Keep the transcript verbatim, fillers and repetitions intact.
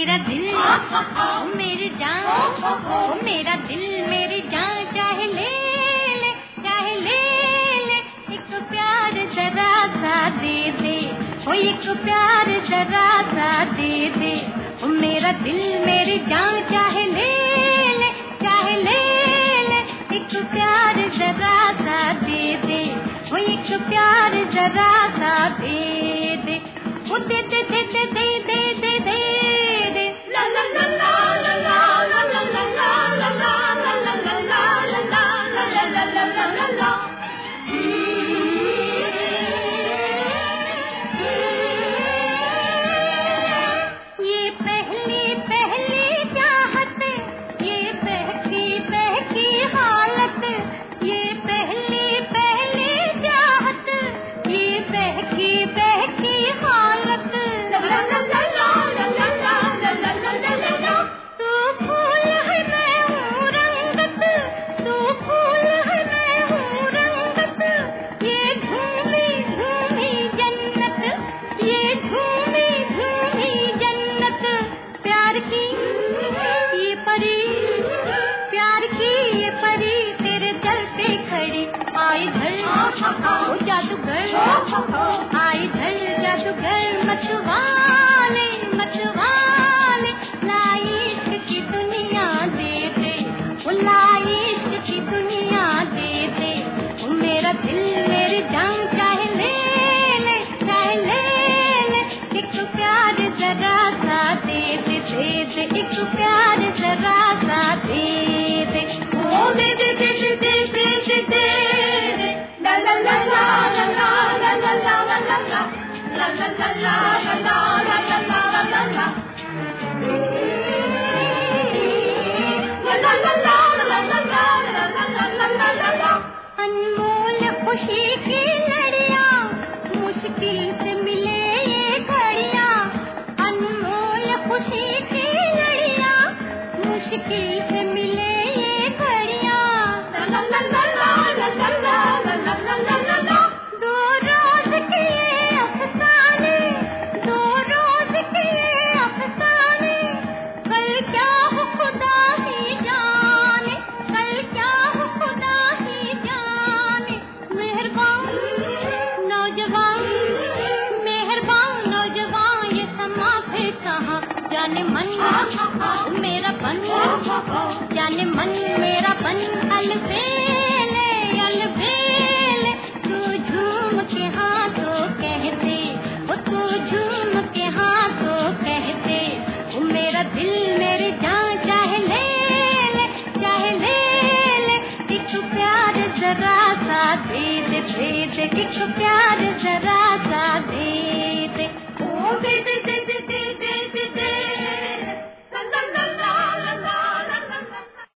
मेरा दिल ओ मेरी जान, ओ मेरा दिल मेरी जान, चाहे ले ले चाहे ले ले, एक प्यार जरा सा दे दे, ओ एक प्यार जरा सा दे दे, ओ मेरा दिल मेरी जान, चाहे ले ले चाहे ले ले, एक प्यार जरा सा दे दे, ओ एक प्यार जरा सा दे दे, ओ दे दे दे दे दे दे दे दे दे, ला ला ला ला ला ला ला ला ला ला ला ला ला ला ला ला ला ला। ये पहली पहली चाहत, ये बहकी बहकी हालत, ये पहली पहली चाहत, ये बहकी बहकी हालत, तू फूल है मैं हूँ रंगत, तू फूल है मैं हूँ रंगत, ये झूमी झूमी जन्नत, ये झूमी झूमी जन्नत, प्यार की ये परी, प्यार की ये परी, तेरे दर पे खड़ी आई धर, ओ जादूगर आई धर, जादूगर मतवाले मतवाले, लाइश्क की दुनिया दे दे, ओ लाइश्क की दुनिया दे दे, ओ मेरा दिल मेरी जान, चाहे ले ले चाहे ले ले, एक प्यार जरा सा दे दे दे दे, एक प्यार जरा सा दे दे, ओ दे दे दे दे दे दे दे दे, ला ला ला ला ला ला ला ला ला ला ला, ला ला ला ला ला ला ला ला ला ला, ला ला ला ला ला ला ला ला ला। अनमोल खुशी की लड़ियां, मुश्किल से मिले ये घड़ियां, अनमोल खुशी की लड़ियां, मुश्किल से मिले ये घड़ियां, ला ला ला ला ला ला ला ला ला ला ला, दो रोज के ये अफसाने, दो रोज के ये अफसाने, कल क्या हो खुदा ही जाने, कल क्या हो खुदा ही जाने, मेहरबान नौजवान, मेहरबान नौजवान, ये समा फिर कहाँ जाने मन मेरा बन, जाने मन मेरा बन, अलबेले अलबेले, तू झूम के हाथों कहते, ओ तू झूम के हाथों कहते, ओ मेरा दिल मेरी जान, चाहे ले ले चाहे ले ले, एक प्यार जरा सा दे दे दे दे, एक प्यार